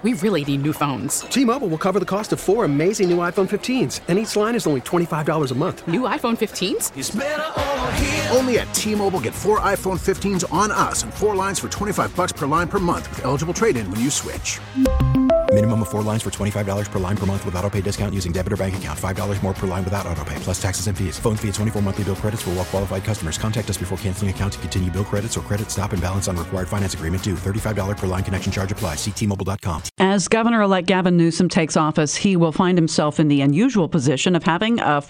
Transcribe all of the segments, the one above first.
We really need new phones. T-Mobile will cover the cost of 4 amazing new iPhone 15s, and each line is only $25 a month. New iPhone 15s? It's better over here. Only at T-Mobile, get 4 iPhone 15s on us and 4 lines for $25 per line per month with eligible trade-in when you switch. Minimum of 4 lines for $25 per line per month with autopay discount using debit or bank account. $5 more per line without autopay, plus taxes and fees. Phone fee at 24 monthly bill credits for well-qualified customers. Contact us before canceling account to continue bill credits or credit stop and balance on required finance agreement due. $35 per line connection charge applies. See T-Mobile.com. As Governor-elect Gavin Newsom takes office, he will find himself in the unusual position of having a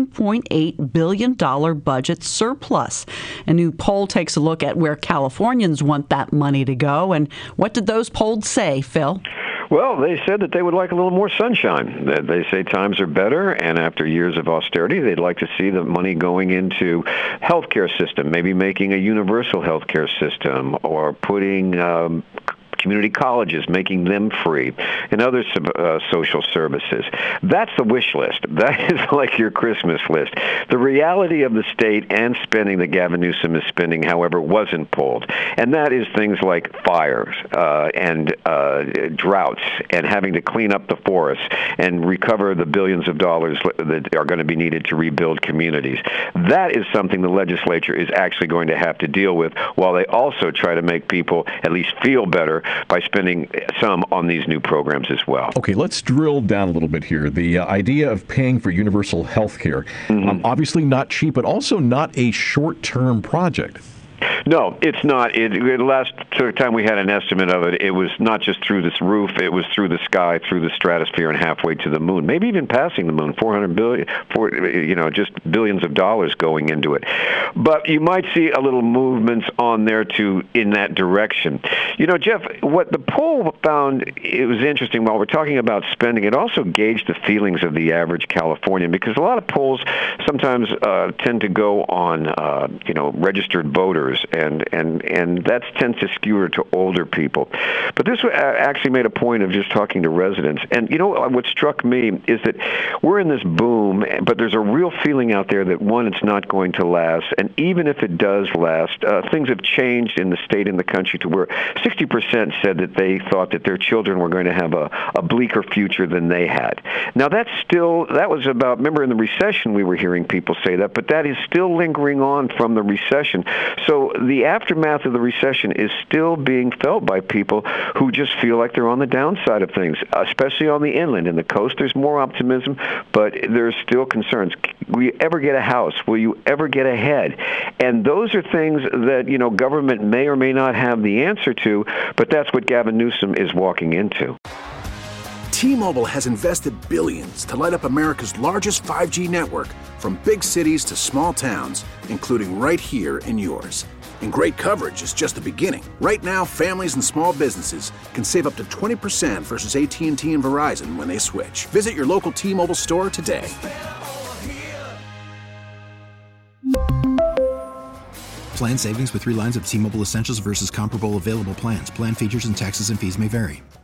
$14.8 billion budget surplus. A new poll takes a look at where Californians want that money to go. And what did those polls say, Phil? Well, they said that they would like a little more sunshine. They say times are better, and after years of austerity, they'd like to see the money going into healthcare system, maybe making a universal healthcare system, or putting community colleges, making them free, and other social services. That's the wish list. That is like your Christmas list. The reality of the state and spending that Gavin Newsom is spending, however, wasn't polled. And that is things like fires and droughts and having to clean up the forests and recover the billions of dollars that are going to be needed to rebuild communities. That is something the legislature is actually going to have to deal with, while they also try to make people at least feel better by spending some on these new programs as well. Okay, let's drill down a little bit here. The idea of paying for universal health care, obviously not cheap, but also not a short-term project. No, it's not. The last time we had an estimate of it, it was not just through this roof, it was through the sky, through the stratosphere, and halfway to the moon, maybe even passing the moon, $400 billion, just billions of dollars going into it. But you might see a little movements on there, too, in that direction. You know, Jeff, what the poll found, it was interesting, while we're talking about spending, it also gauged the feelings of the average Californian, because a lot of polls sometimes tend to go on, registered voters, and that tends to skew to older people. But this actually made a point of just talking to residents. And, what struck me is that we're in this boom, but there's a real feeling out there that, one, it's not going to last. And even if it does last, things have changed in the state and the country to where 60% said that they thought that their children were going to have a bleaker future than they had. Now, that was about, remember in the recession we were hearing people say that, but that is still lingering on from the recession. So the aftermath of the recession is still being felt by people who just feel like they're on the downside of things, especially on the inland. In the coast, there's more optimism, but there's still concerns. Will you ever get a house? Will you ever get ahead? And those are things that, government may or may not have the answer to, but that's what Gavin Newsom is walking into. T-Mobile has invested billions to light up America's largest 5G network, from big cities to small towns, including right here in yours. And great coverage is just the beginning. Right now, families and small businesses can save up to 20% versus AT&T and Verizon when they switch. Visit your local T-Mobile store today. Plan savings with 3 lines of T-Mobile Essentials versus comparable available plans. Plan features and taxes and fees may vary.